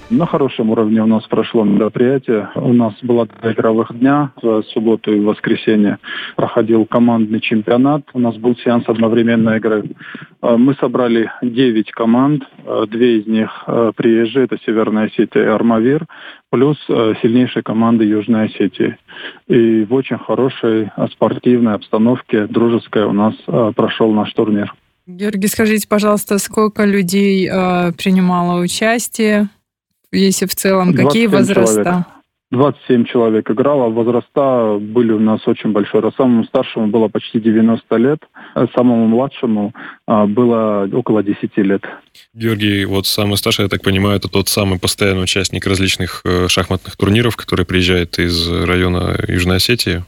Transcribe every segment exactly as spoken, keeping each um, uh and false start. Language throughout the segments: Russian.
На хорошем уровне у нас прошло мероприятие. У нас было два игровых дня. В субботу и в воскресенье проходил командный чемпионат. У нас был сеанс одновременной игры. Мы собрали девять команд. Две из них приезжие. Это Северная Осетия и Армавир. Плюс сильнейшие команды Южной Осетии. И в очень хорошей спортивной обстановке, дружеской, у нас прошел наш турнир. Георгий, скажите, пожалуйста, сколько людей э, принимало участие? Если в целом, какие возраста? Человек. двадцать семь человек играло. Возраста были у нас очень большие. Самому старшему было почти девяносто лет, а самому младшему а, было около десяти лет. Георгий, вот самый старший, я так понимаю, это тот самый постоянный участник различных э, шахматных турниров, который приезжает из района Южной Осетии.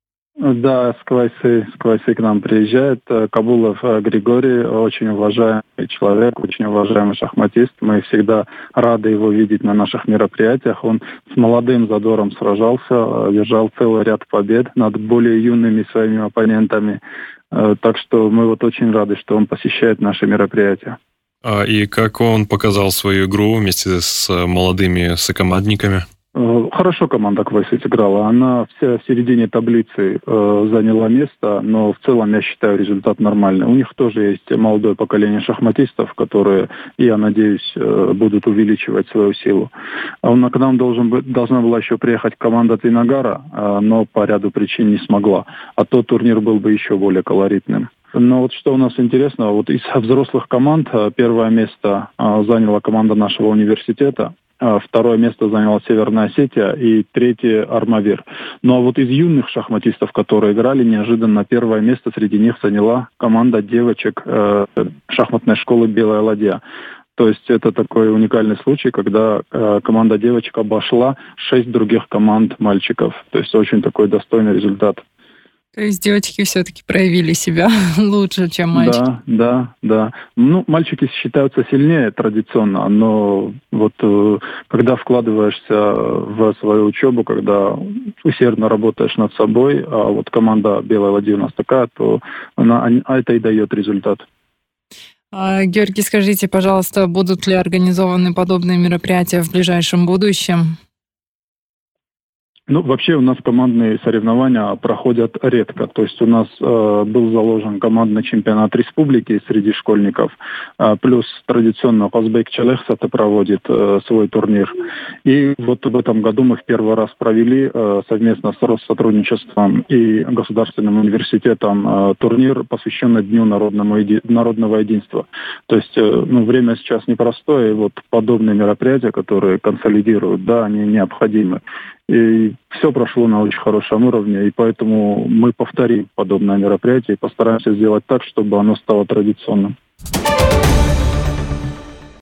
Да, с Квайсы, с Квайсы к нам приезжает Кабулов Григорий, очень уважаемый человек, очень уважаемый шахматист. Мы всегда рады его видеть на наших мероприятиях. Он с молодым задором сражался, держал целый ряд побед над более юными своими оппонентами. Так что мы вот очень рады, что он посещает наши мероприятия. А и как он показал свою игру вместе с молодыми сокомандниками? Хорошо команда Квайсы сыграла. Она вся в середине таблицы э, заняла место, но в целом, я считаю, результат нормальный. У них тоже есть молодое поколение шахматистов, которые, я надеюсь, э, будут увеличивать свою силу. Он, к нам должен быть, должна была еще приехать команда Тинагара, э, но по ряду причин не смогла. А то турнир был бы еще более колоритным. Но вот что у нас интересно, вот из взрослых команд первое место э, заняла команда нашего университета. Второе место заняла Северная Осетия и третье Армавир. Ну а вот из юных шахматистов, которые играли, неожиданно первое место среди них заняла команда девочек э, шахматной школы «Белая ладья». То есть это такой уникальный случай, когда э, команда девочек обошла шесть других команд мальчиков. То есть очень такой достойный результат. То есть девочки все-таки проявили себя лучше, чем мальчики. Да, да, да. Ну, мальчики считаются сильнее традиционно, но вот э, когда вкладываешься в свою учебу, когда усердно работаешь над собой, а вот команда «Белая ладья» у нас такая, то она, а это и дает результат. А, Георгий, скажите, пожалуйста, будут ли организованы подобные мероприятия в ближайшем будущем? Ну, вообще у нас командные соревнования проходят редко. То есть у нас э, был заложен командный чемпионат республики среди школьников, э, плюс традиционно Казбек Челехсата проводит э, свой турнир. И вот в этом году мы в первый раз провели э, совместно с Россотрудничеством и Государственным университетом э, турнир, посвященный Дню народному еди... народного единства. То есть э, ну, время сейчас непростое, и вот подобные мероприятия, которые консолидируют, да, они необходимы. И все прошло на очень хорошем уровне, и поэтому мы повторим подобное мероприятие и постараемся сделать так, чтобы оно стало традиционным.